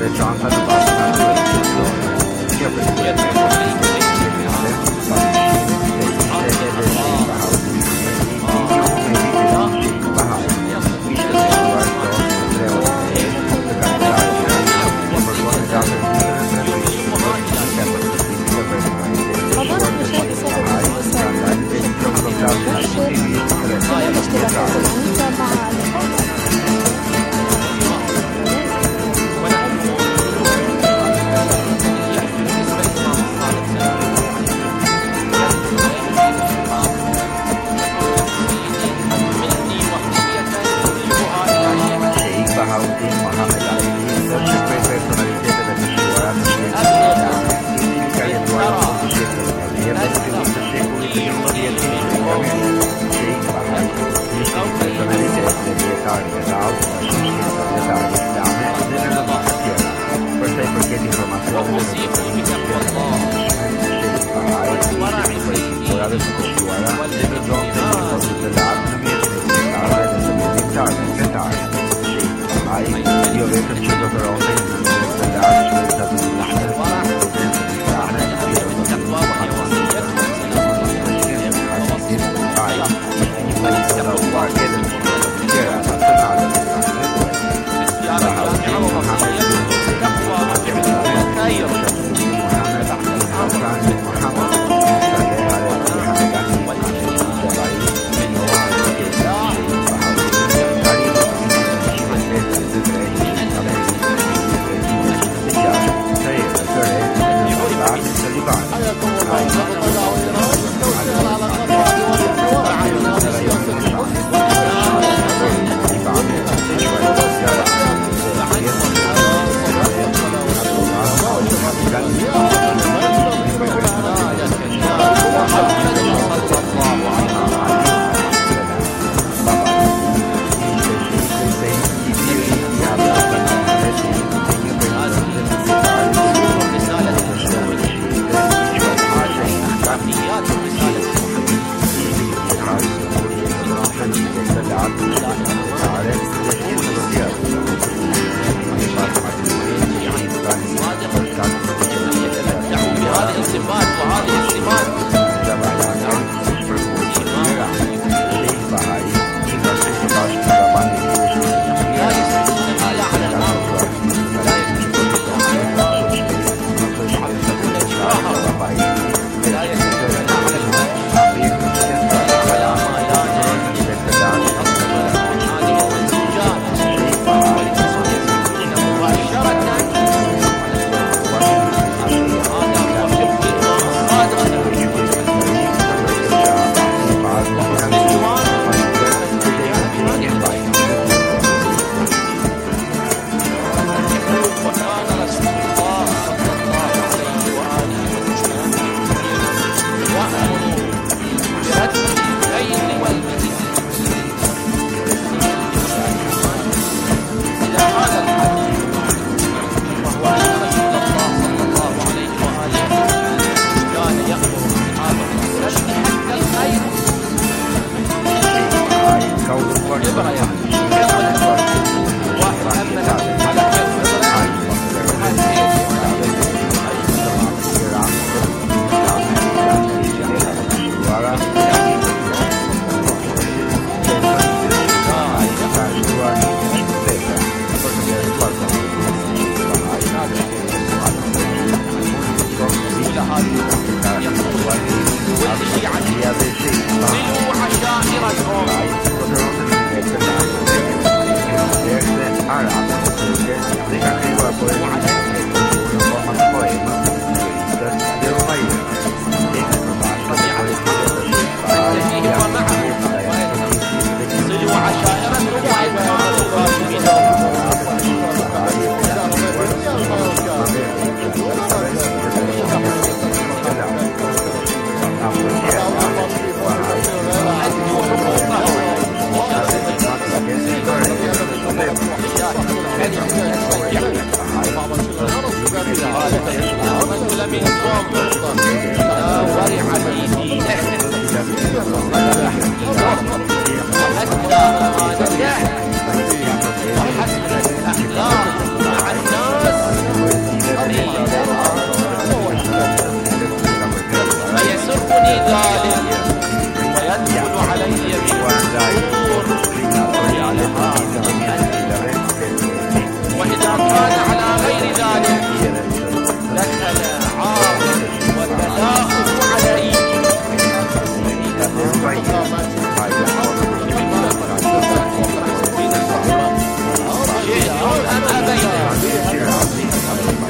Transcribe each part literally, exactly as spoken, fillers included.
وحسن الأخلاق مع الناس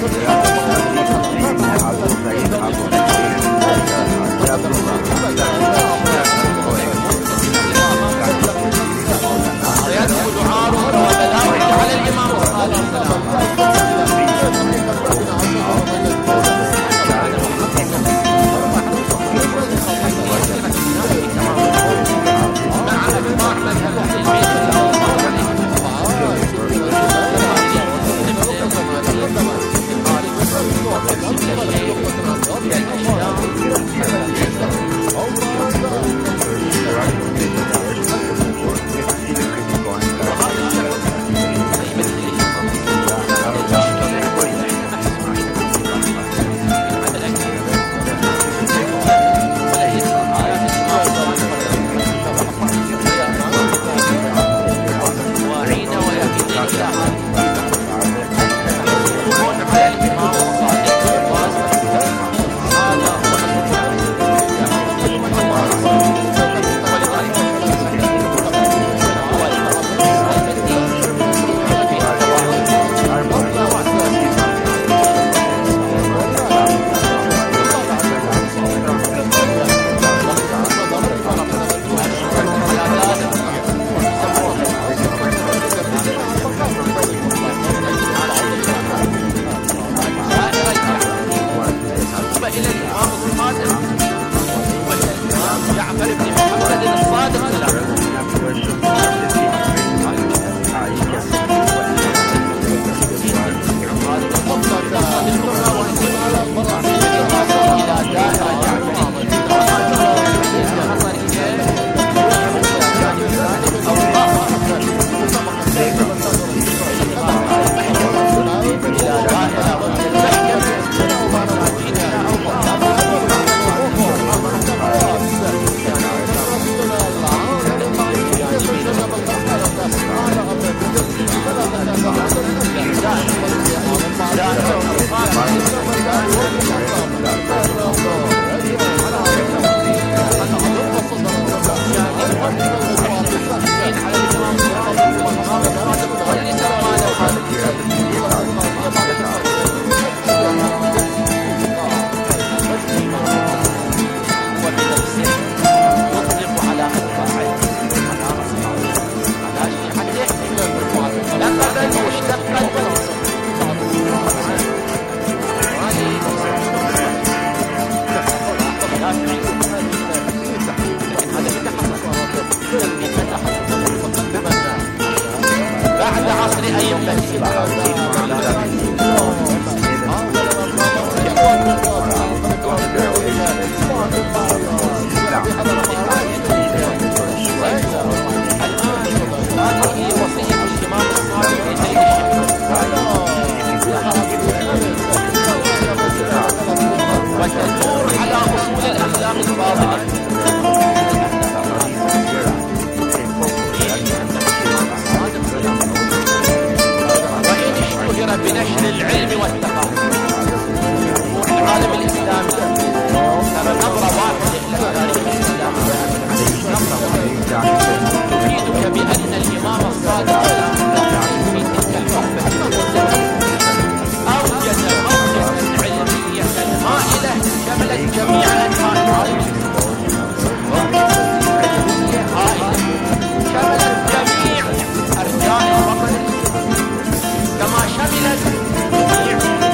كما شملت جميع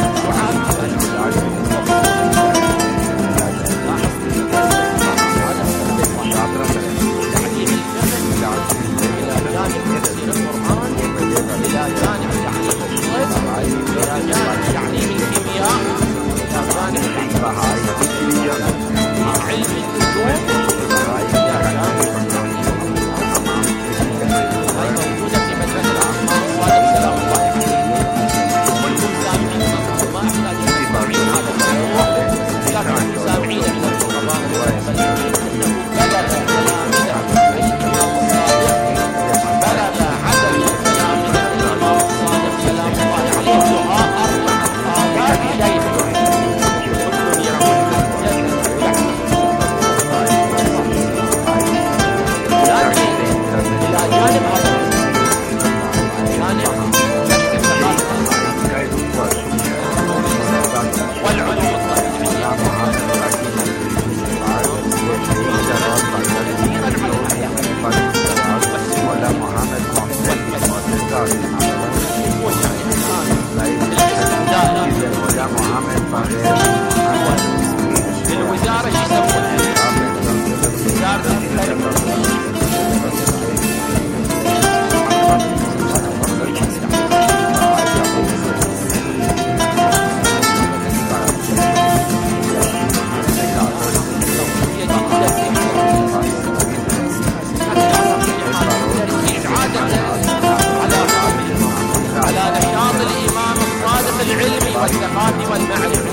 والثقات والمعرفة.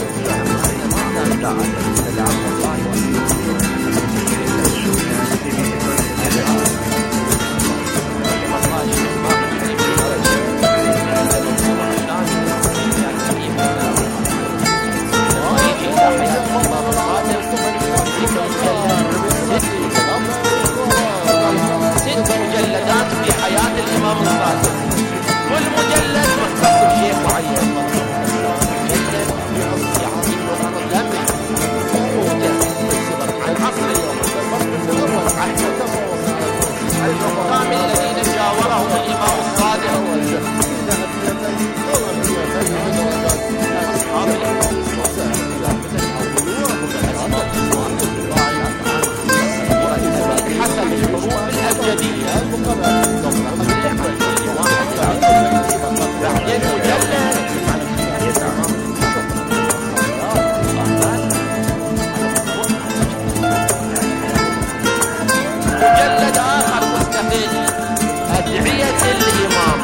ست مجلدات في حياة الإمام الصادق، كل مجلد مختص بشيء معين. العصر اليوم الحكام الذين جاورهم الإمام الصادق حسب الحروف الأبجدية. بعدين مجلد آخر مستقل، أدعية الإمام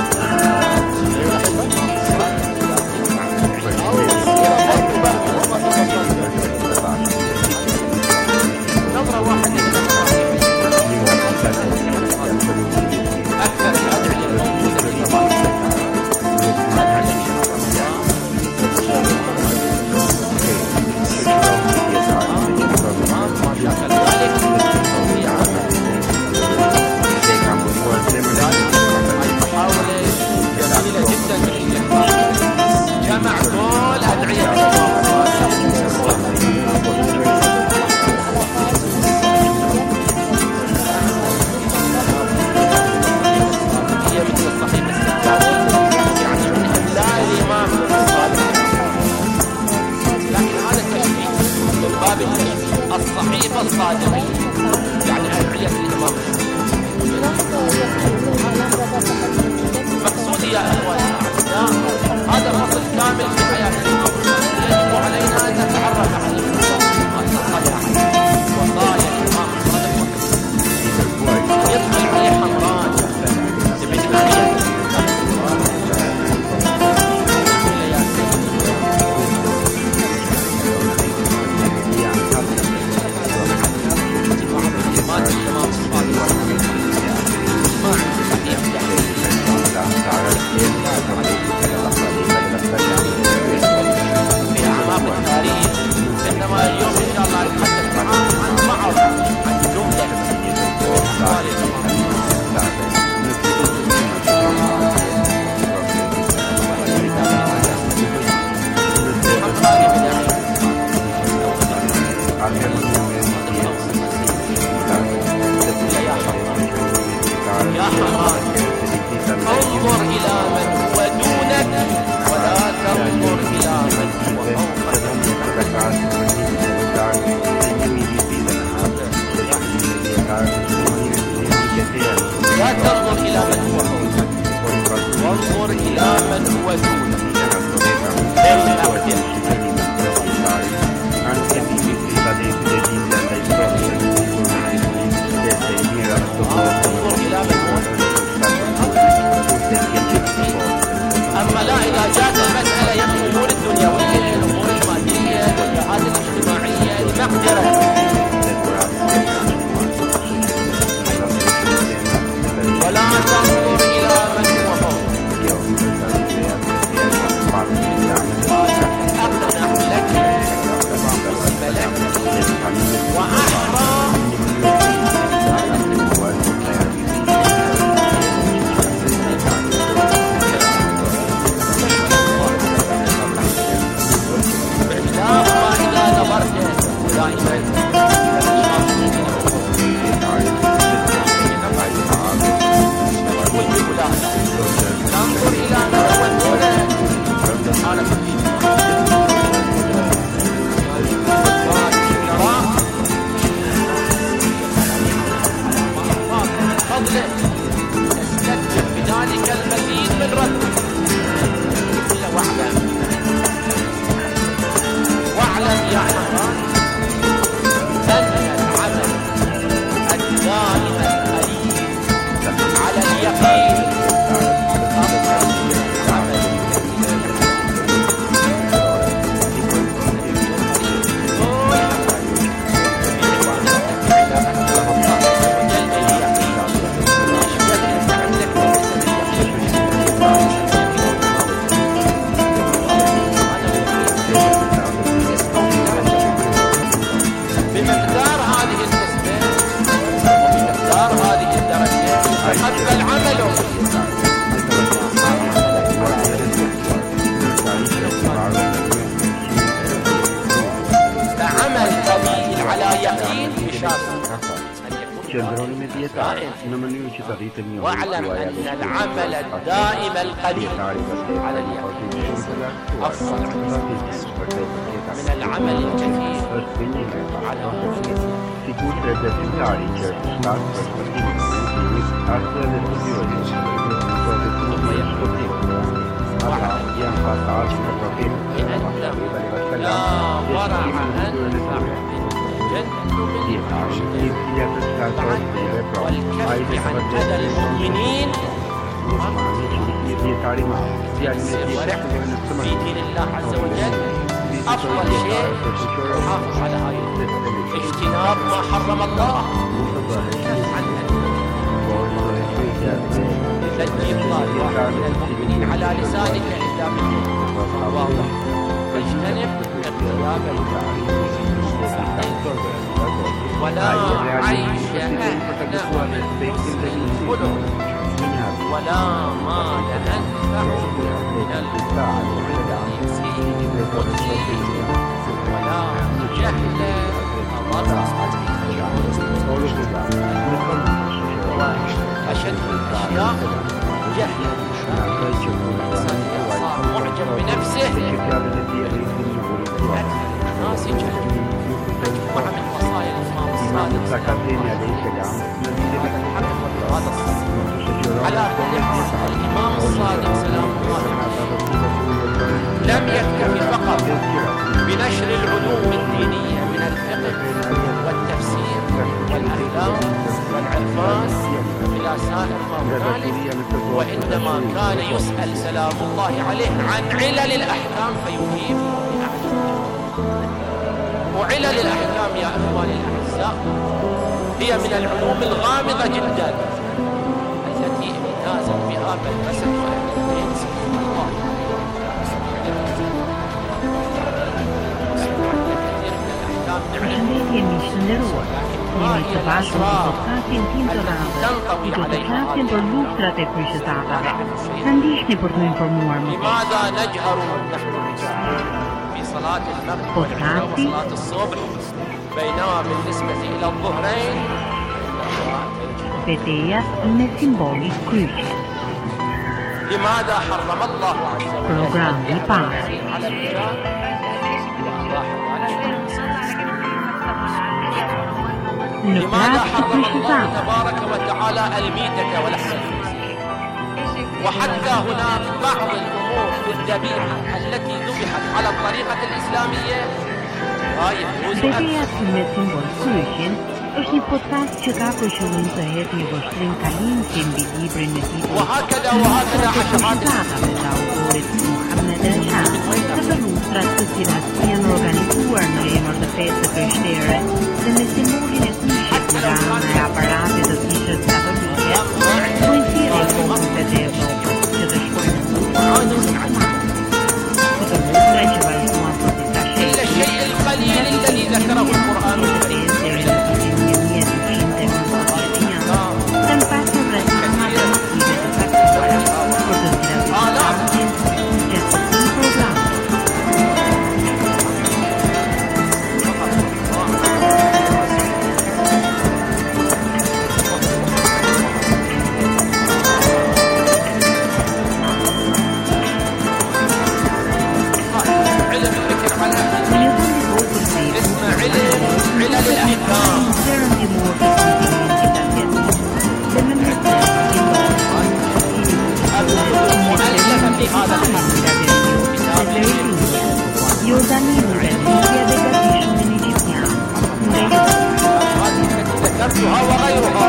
نظرة واحدة أكثر الأدعية الموجودة في جمع كل أدعية هي مثل الصحيح الستاني، يعني من إملاء الإمام الصادق، لكن هذا التشبيه من باب التشبيه. الصحيفة الصادقية يعني أدعية الإمام. مقصودي يا أخوان هذا فصل كامل في حياة الإمام. يجب علينا أن نتعرف على وصايا الإمام الصادق، يدخل عليه حمران بمثالية في أعماق التاريخ. إنما اليوم إن شاء الله نتحدث معهم عن بعض عن جملة يا حمران انظر إلى من هو دونك ولا تنظر إلى من هو فوقك. لا تنظر إلى من هو فوقك وانظر إلى من هو دونك. أما لا إذا جاءت المسألة يبقى الأمور الدنيوية الأمور المادية الوجهات الاجتماعية المقدرة ولا تنظر إلى من هو فوق. أقنع لك ملك وأحرى دائما واعلم أن العمل الدائم القليل على اليقين أفضل من العمل الكثير على اليقين. ثم يقول بأنه لا ورع أنفع من والكف عن أذى المؤمنين ورع في دين الله عز وجل. أفضل شيء حافظ على آية اجتناب ما حرم الله عن لا تجيب طالب من المؤمنين على لسانك إلا بالواضح واجتنب اغتياب ولا عيش أهنأ من حسن الخلق ولا مال أنفع من العزيز ولا جهل أضر أشد الأشياء جهل الإنسان صار معجب بنفسه الناس جهل مع من وصايا الإمام الصادق هذا الصدق. على كل حال الإمام الصادق سلام الله لم يكتفي فقط بنشر العلوم الدينية من الفقه والتفسير والأحلام والعرفان إلى سائر ما هنالك، وإنما كان يسأل سلام الله عليه عن علل الأحكام فيجيب وعلل الأحكام يا إخواني الأعزاء هي من العلوم الغامضة جدا التي امتازت بها مدرسة أهل البيت سبحان الله. Përshëndetje miq të nderuar. Jemi të bashkë në podcastin tim të radhës, ku do të flasim për luftrat e kryeqytetave. Na ndiqni për të informuar më shumë. Podcasti betejë me simboli kryqi. Programi i parë. لماذا حرم الله تبارك وتعالى الميتة ولحم الخنزير؟ وحتى هناك بعض الأمور في الذبيحة التي ذبحت على الطريقة الإسلامية لا يجوز أكلها. është një podcast që ka për qëllim të hedhë një vështrim kalim si mbi librin e tij. وهكذا وهكذا عشرات të autorit Muhammed El-Shah, të lustrat të cilat janë organizuar në emër të fesë të krishtere dhe me simbolin e kishit nga ana e aparatit të kishës katolike, kujtiri komunitetet e Evropës që të shkojnë në Këtë lustra që vazhduan për disa الشيء القليل الذي ذكره القرآن الكريم ذكرتها وغيرها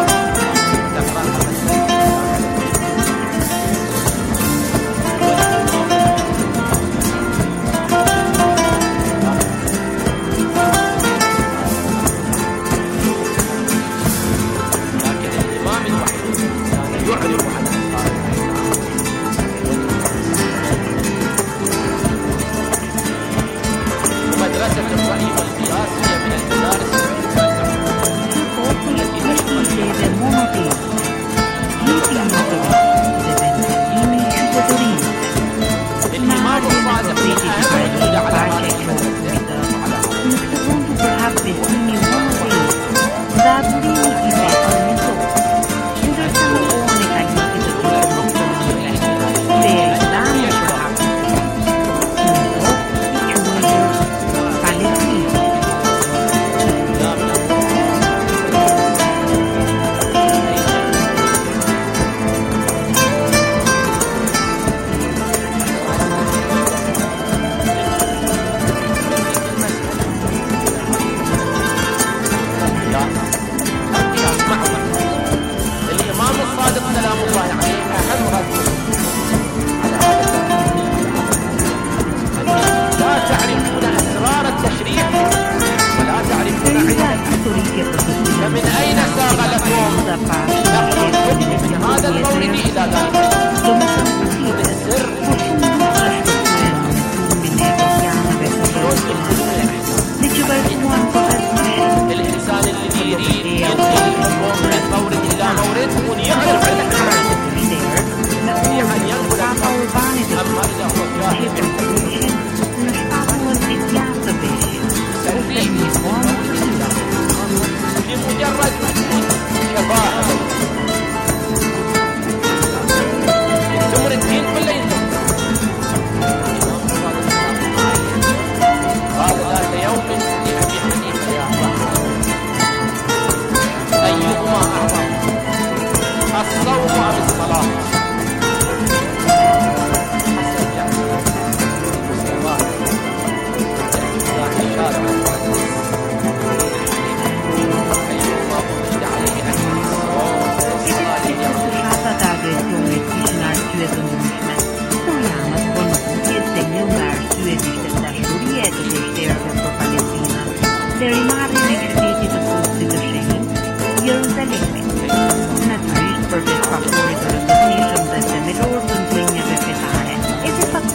لكن الإمام الوحيد كان يعرف عن مدرسة الرأي والقياس هي من المدارس الإمام الصادق Në këtë vend u përhap besimi i vërtetë, dha burimi i vetë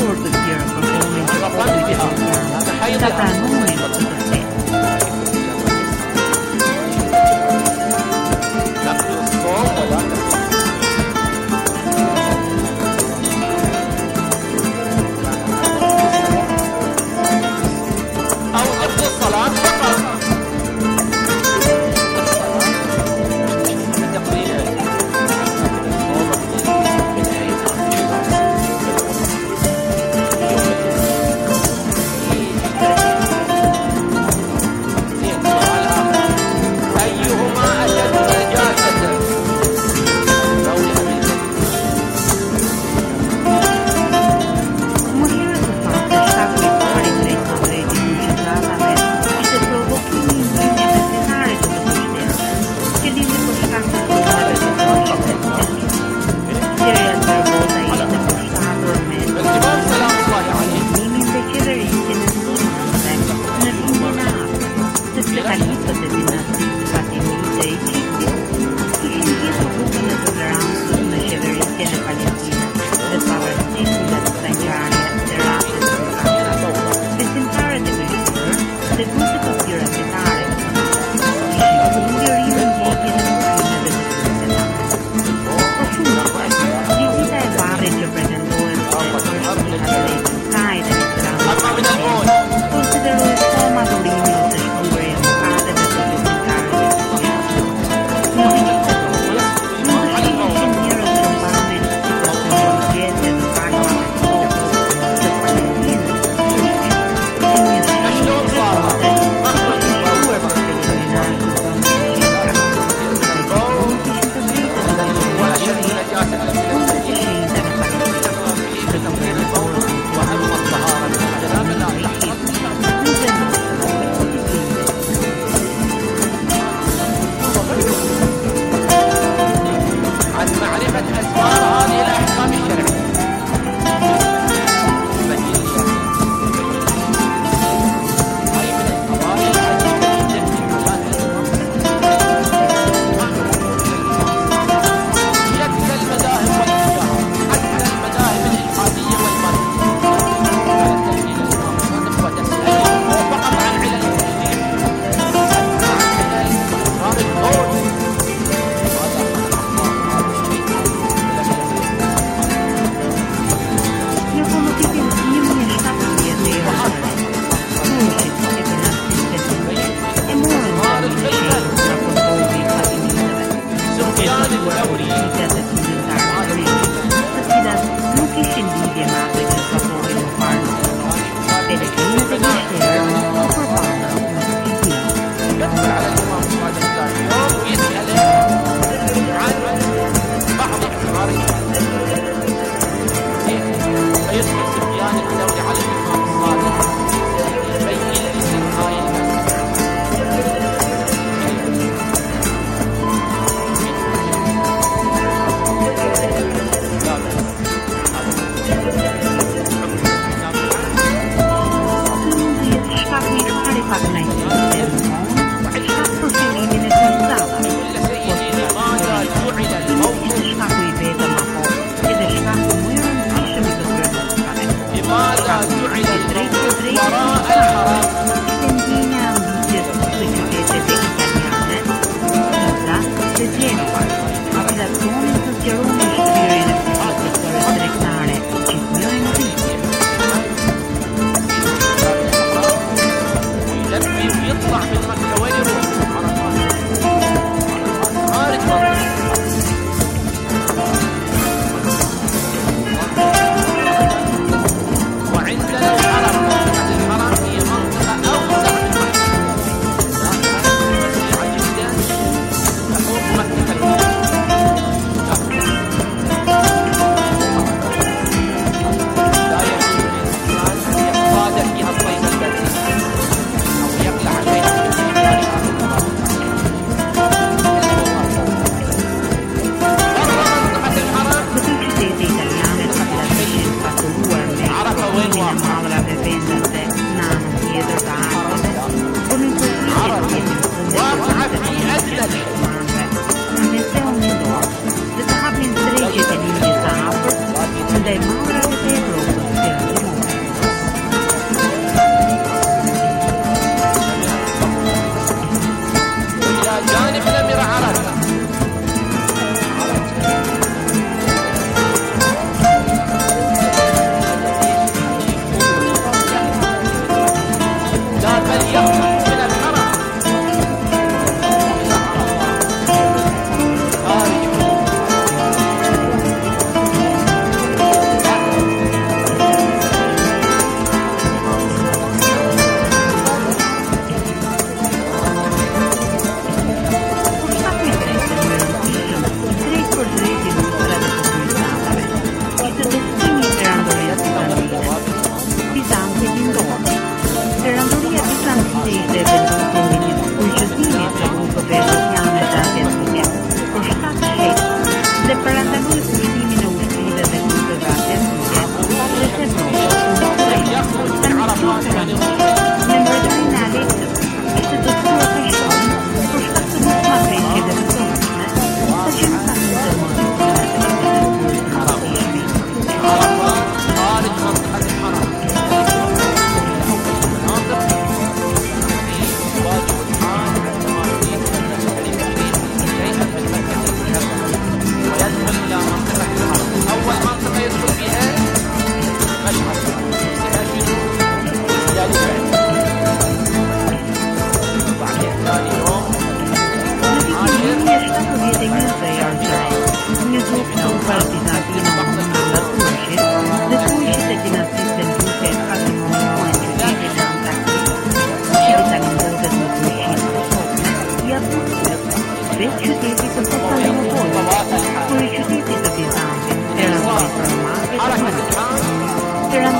acordo che era proponente stata anonima tutto te.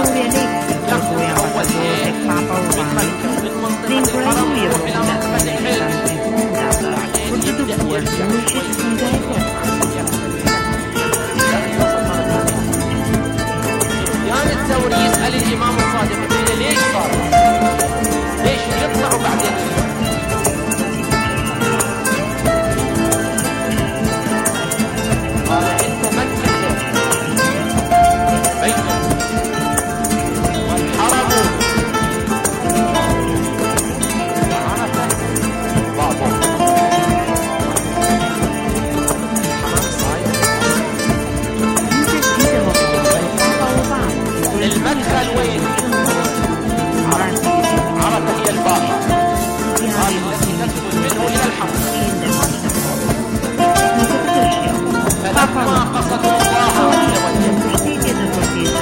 memoria Alexis, cui ambasciatore del Papa Urbano, l'impresa Roma centrifugata, وجدوا بورد مرشد سندايكو. سفيان الثوري يسأل الإمام الصادق يقول ليش صار؟ ليش يطلعوا بعدين؟ قال أنت مكة بيت والحرم وعرفة بعضهم المدخل وين؟ عرفة هي الباب هذه التي تدخل منه إلى الحرم. فلما قصدوا الله عز وجل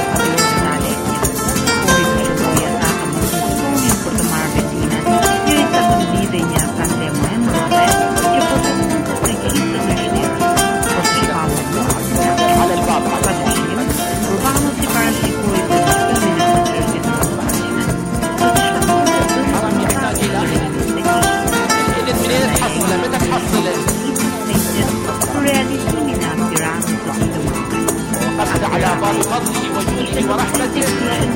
على الباب الحرم يحتاج إلى إذن منين تحصله؟ متى تحصله؟ وقصد على باب فضله وجوده ورحمته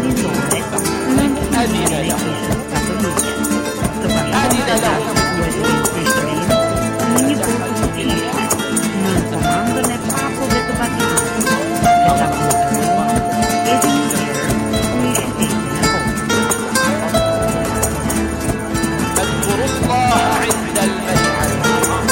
أذن له أذن له اذكروا الله عند المشعر الحرام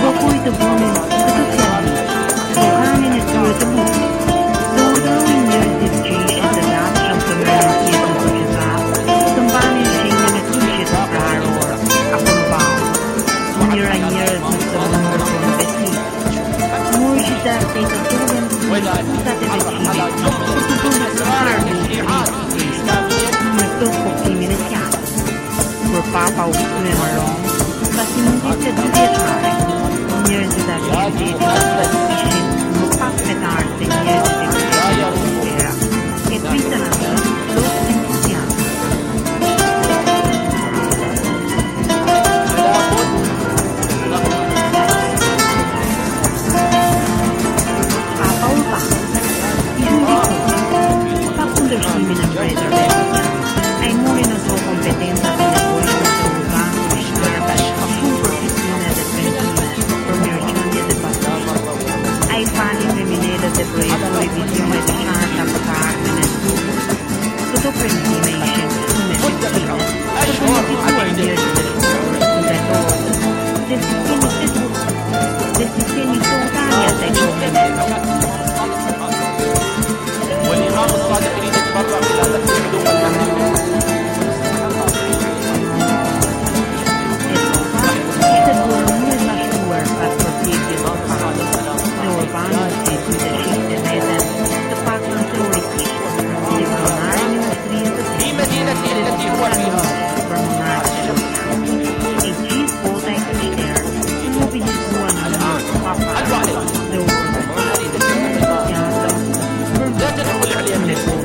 Dopo i dobunin sociali, sloganin e due dobu. Doordat in jurisdictie de datum community in società, combine scene met toesje te vragen hoor, afgebouwd. Wanneer een jaar is met de moeder van de wettie. Morgen daar tegen toren, dat is het hier. Het is een zwaar met toch criminaliteit. Voor papa of twee marlon, dat je niet te dubitare. Wanneer ze dat je no pas met haar de hier de spera. E quitano lo entusiasmo. A Paul Bach, i giudici, fa understime in impresa reputa, ai muri non sua competenza per le voci del banco di scuola, a full professione del pentine, commerciante del passato, ai fani femminili del progetto revisione di carta patarne nel gruppo, tutto per intimation, come effettivo, sono sicura in dire del del sistemi del sistemi totali a te والإمام الصادق يريد يتبرع إلى نفس العلوم والأمن. في مدينته التي هو فيها. لا تدخل عليه من الفوق.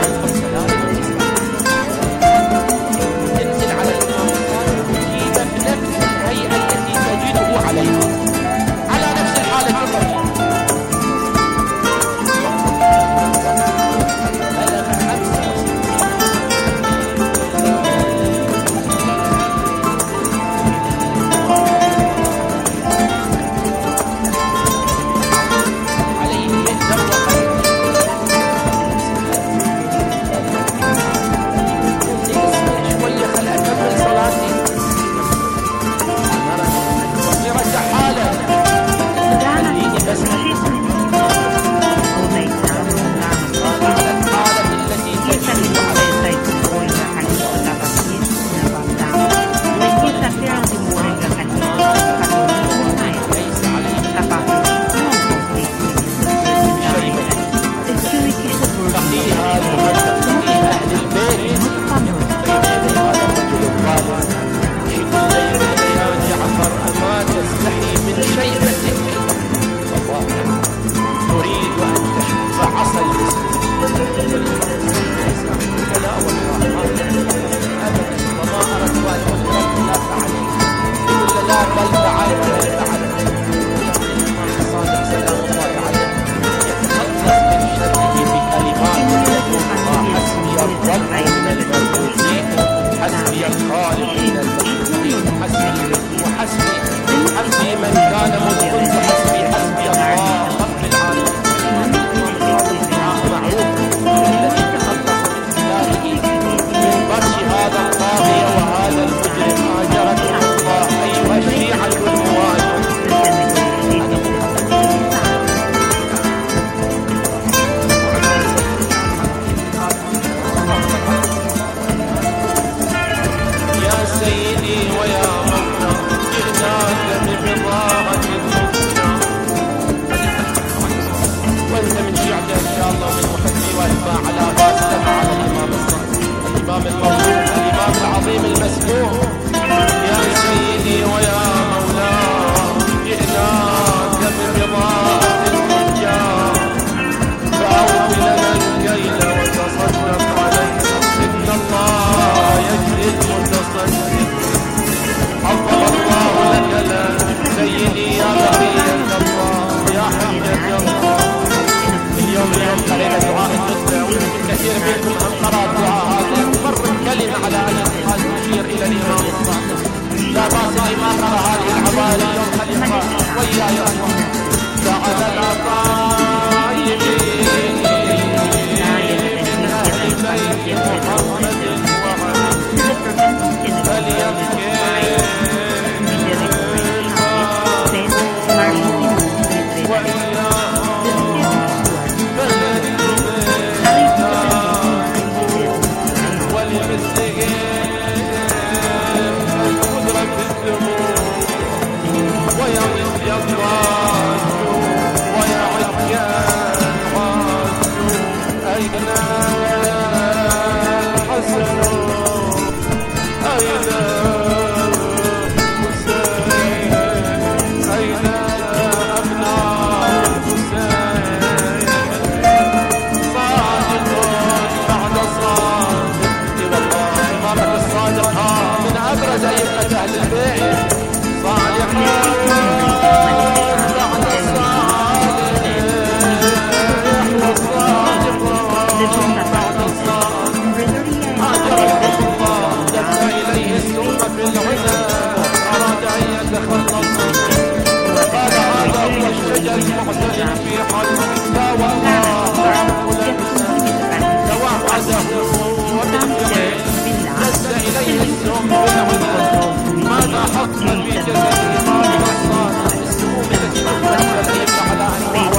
تنزل على الإمام الصادق بنفس الهيئة التي تجده عليها، على نفس الحالة الطبيعية. وجل محسن في قلبك والله توعده نزل إليه السم بالعلم ماذا حصل في جسده ماذا حصل السموم التي تنزل على أنواع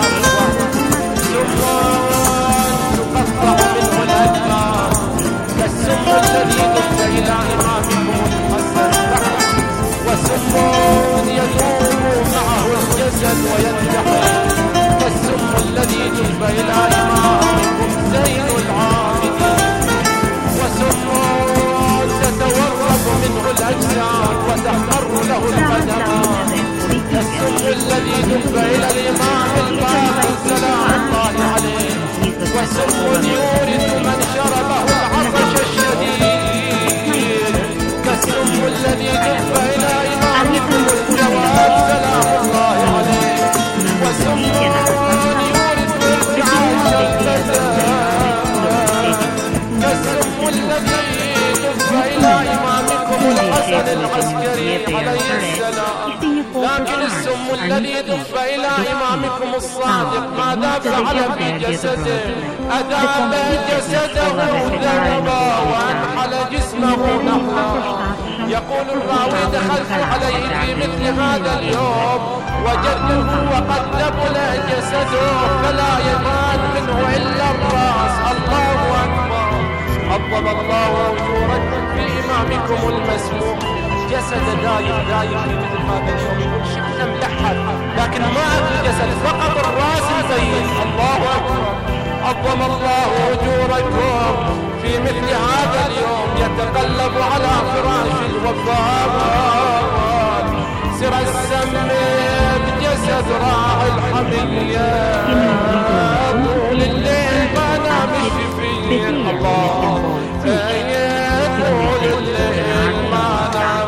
تقطع منه الأجنان كالسم الذي دب إلى إمامكم الحسن وسم يدوم معه الجسد وينتحر كالسم الذي دب إلى إمامكم زين العابدين وسم تتورط منه الأجساد وتحمر له القدمات كالسم الذي دب إلى الإمام الباقر سلام الله عليه وسم يورث من شربه العطش الشديد كالسم الذي دب إلى إمامكم الجواد سلام الله عليه وسم يورث ارتعاش الفتاة كالسم الذي دب إلى إمامكم الحسن العسكري عليه السلام لكن السم الذي دب إلى إمامكم الصادق ماذا فعل في جسده أذاب جسده ذهبا وأنحل جسمه نحلا يقول الراوي دخلت عليه في مثل هذا اليوم وجدته وقد ذبل جسده فلا يبان منه إلا الرأس الله أكبر عظم الله أجوركم في إمامكم المسموع جسد دايم دايم في مثل هذا اليوم يقول شفنا ملحد لكن ما في جسد فقط الراس مبين الله أكبر عظم الله أجوركم في مثل هذا اليوم يتقلب على فراش الوفاء سر السم بجسد راعي الحمية طول الليل ما نام الشفير الله طول الليل ما نام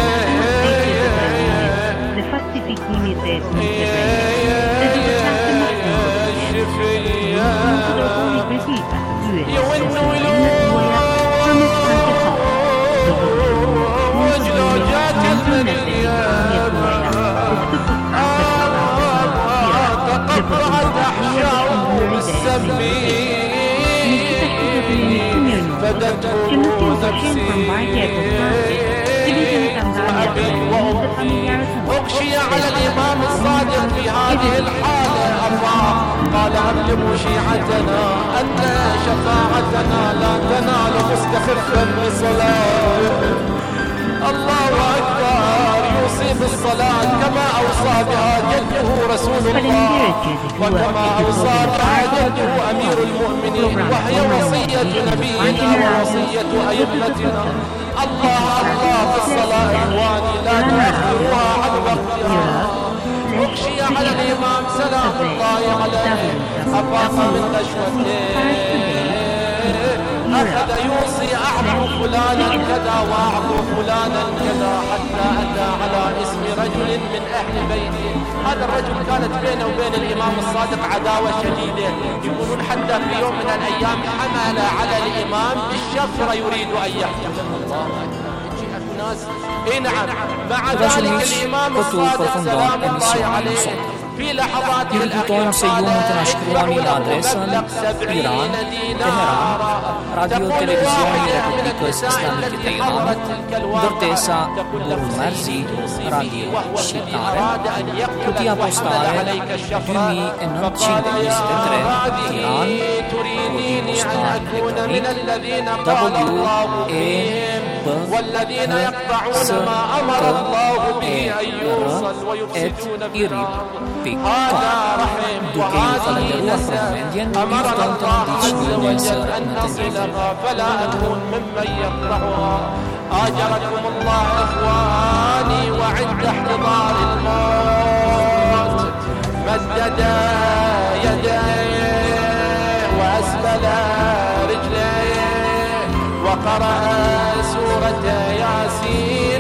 وجلوجات المنية تقطعت أحشاؤه بالسمين فدته نفسي أبي وأمي أغشي على الإمام الصادق في هذه الحالة الله قال أبلغوا شيعتنا أن شفاعتنا لا تنال مستخفا بصلاة الله أكبر يوصي بالصلاة كما أوصى بها جده رسول الله وكما أوصى بها جده أمير المؤمنين وهي وصية نبينا ووصية أئمتنا الله الله في الصلاة إخواني لا تؤخروها عن وقتها أغشي على الإمام سلام الله عليه أفاق من نشوته أخذ يوصي أعطوا فلانا كذا وأعطوا فلانا كذا حتى أتى على اسم رجل من أهل بيته هذا الرجل كانت بينه وبين الإمام الصادق عداوة شديدة يقولون حتى في يوم من الأيام حمل على الإمام بالشفرة يريد أن يقتل الله ناس إيه نعم مع ذلك الإمام الصادق سلام الله عليه في لحظات الأخيرة قال ادفعوا له مبلغ سبعين دينارا Radio Televisione Repubblica Islamica Iran Dortesa Burmarzi Radio Shitare Cutia postale duemilanovecentottantatré Iran Codice postale elettronic W E B والذين يقطعون ما أمر الله به أن يوصل ويفسدون في الأرض هذا رحم وهذه نساء أمرنا الله عز وجل أن نصلها فلا أكون ممن يقطعها آجركم الله إخواني وعند احتضار الموت مدد يديه وأسبل رجليه وقرأ سورة ياسين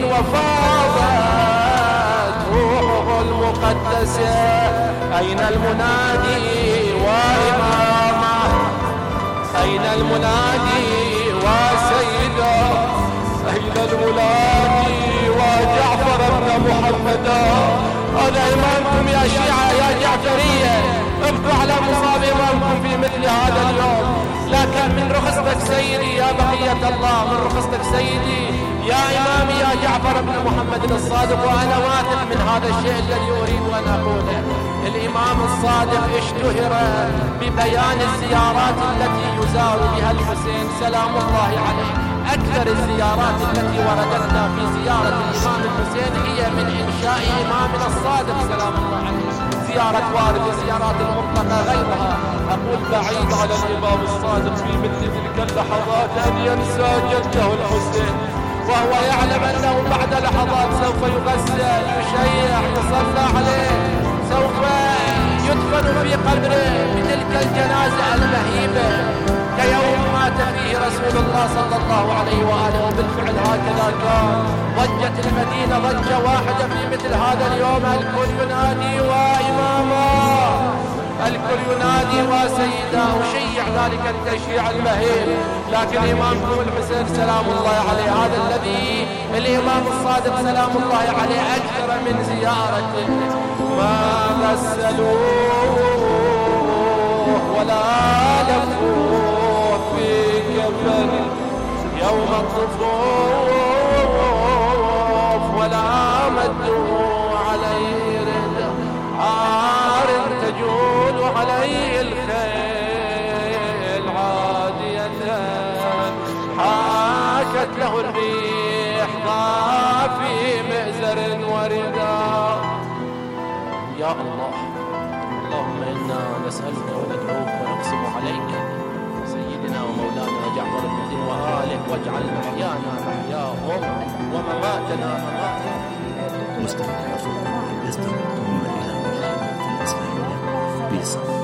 وفاضت روحه المقدسة أين المنادي وإمامه أين المنادي وسيده أين المنادي وجعفر بن محمد هذا إمامكم يا شيعة يا جعفرية، ابكوا على مصاب إمامكم في مثل هذا اليوم. لكن من رخصتك سيدي يا بقية الله، من رخصتك سيدي يا إمامي يا جعفر بن محمد الصادق، وأنا واثق من هذا الشيء الذي أريد أن أقوله. الإمام الصادق اشتهر ببيان الزيارات التي يزار بها الحسين سلام الله عليه. أكثر الزيارات التي وردتنا في زيارة الإمام الحسين هي من إنشاء إمامنا الصادق سلام الله عليه، زيارة وارد، زيارات المطلقة غيرها. أقول بعيد على الإمام الصادق في مثل تلك اللحظات أن ينسى جده الحسين، وهو يعلم أنه بعد لحظات سوف يغسل يشيع يصلى عليه، سوف يدفن في قبره بتلك الجنازة المهيبة كيوم مات فيه رسول الله صلى الله عليه وآله. وبالفعل هكذا كان. ضجت المدينة ضجة واحدة في مثل هذا اليوم، الكل ينادي وإماما، الكل ينادي وسيدا، وشيع ذلك التشييع المهيب. لكن إمامكم الحسين سلام الله عليه، هذا الذي الإمام الصادق سلام الله عليه أكثر من زيارته ما غسلوه ولا لفوه في كفن يوم الطفوف، ولا مدوا عليه رد عار تجول عليه الخيل عادية، حاكت له الريح ضافي مئزر ورداء. يا الله، اللهم إنا نسألك وندعوك ونقسم عليك سيدنا ومولانا جعفر بن الدين وآله، واجعل محيانا محياهم ومماتنا مماتهم. مستمع فوق يستمعون إلى محاضرة الإسلامية بصوت